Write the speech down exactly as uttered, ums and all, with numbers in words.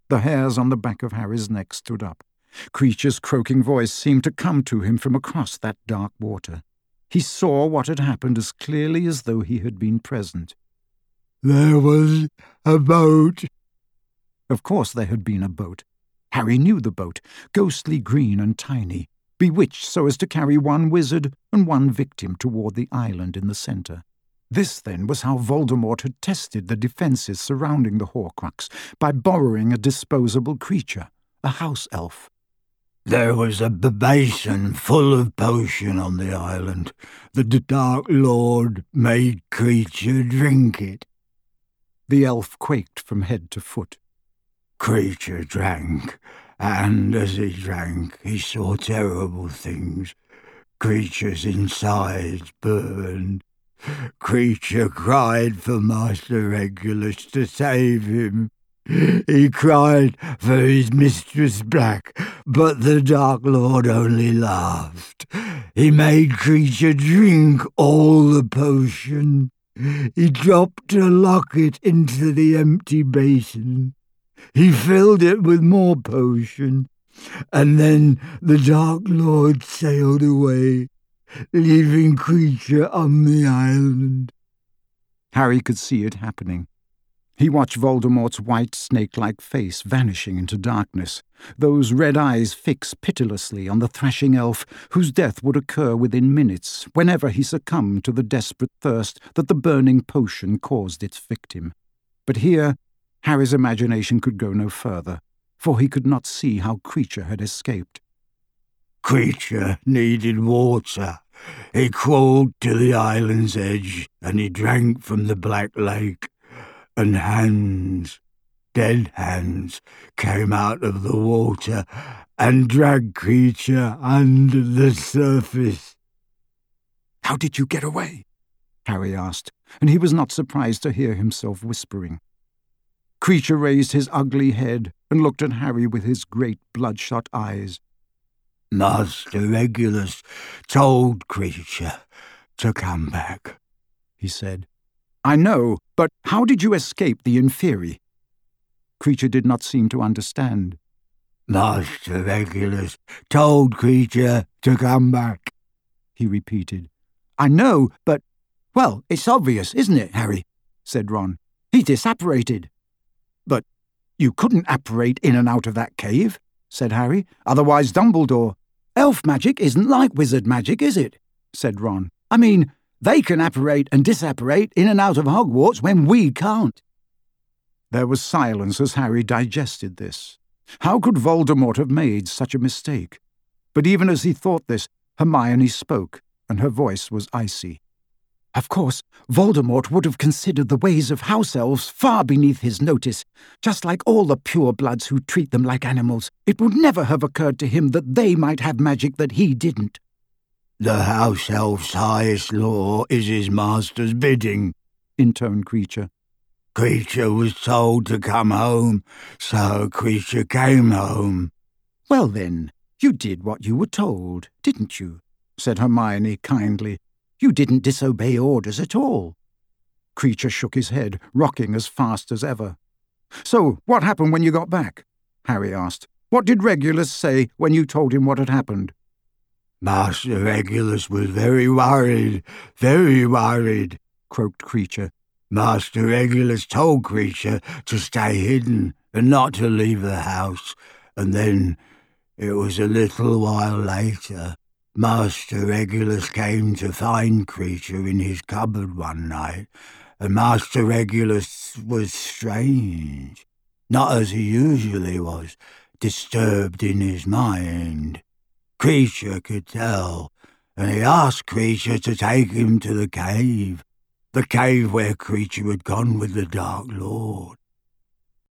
The hairs on the back of Harry's neck stood up. Creature's croaking voice seemed to come to him from across that dark water. He saw what had happened as clearly as though he had been present. "There was a boat." Of course there had been a boat. Harry knew the boat, ghostly green and tiny, bewitched so as to carry one wizard and one victim toward the island in the centre. This, then, was how Voldemort had tested the defences surrounding the Horcrux, by borrowing a disposable creature, a house elf. "There was a b- basin full of potion on the island. The d- Dark Lord made Creature drink it." The elf quaked from head to foot. "Creature drank, and as he drank, he saw terrible things. Creature's insides burned. Creature cried for Master Regulus to save him. He cried for his Mistress Black, but the Dark Lord only laughed. He made Creature drink all the potion. He dropped a locket into the empty basin. He filled it with more potion, and then the Dark Lord sailed away, leaving Creature on the island." Harry could see it happening. He watched Voldemort's white snake-like face vanishing into darkness, those red eyes fixed pitilessly on the thrashing elf whose death would occur within minutes whenever he succumbed to the desperate thirst that the burning potion caused its victim. But here Harry's imagination could go no further, for he could not see how Creature had escaped. "Creature needed water. He crawled to the island's edge, and he drank from the Black Lake. And hands, dead hands, came out of the water and dragged Creature under the surface." "How did you get away?" Harry asked, and he was not surprised to hear himself whispering. Creature raised his ugly head and looked at Harry with his great bloodshot eyes. "Master Regulus told Creature to come back," he said. "I know, but how did you escape the Inferi?" Creature did not seem to understand. "Master Regulus told Creature to come back," he repeated. "I know, but—" "Well, it's obvious, isn't it, Harry?" said Ron. "He disapparated." "But you couldn't apparate in and out of that cave," said Harry. "Otherwise Dumbledore—" "Elf magic isn't like wizard magic, is it?" said Ron. "I mean, they can apparate and disapparate in and out of Hogwarts when we can't." There was silence as Harry digested this. How could Voldemort have made such a mistake? But even as he thought this, Hermione spoke, and her voice was icy. "Of course, Voldemort would have considered the ways of house elves far beneath his notice. Just like all the purebloods who treat them like animals, it would never have occurred to him that they might have magic that he didn't." "The house elf's highest law is his master's bidding," intoned Creature. "Creature was told to come home, so Creature came home." "Well then, you did what you were told, didn't you?" said Hermione kindly. "You didn't disobey orders at all." Creature shook his head, rocking as fast as ever. "So, what happened when you got back?" Harry asked. "What did Regulus say when you told him what had happened?" "Master Regulus was very worried, very worried," croaked Creature. "Master Regulus told Creature to stay hidden and not to leave the house, and then, it was a little while later, Master Regulus came to find Creature in his cupboard one night, and Master Regulus was strange, not as he usually was, disturbed in his mind. Creature could tell, and he asked Creature to take him to the cave, the cave where Creature had gone with the Dark Lord.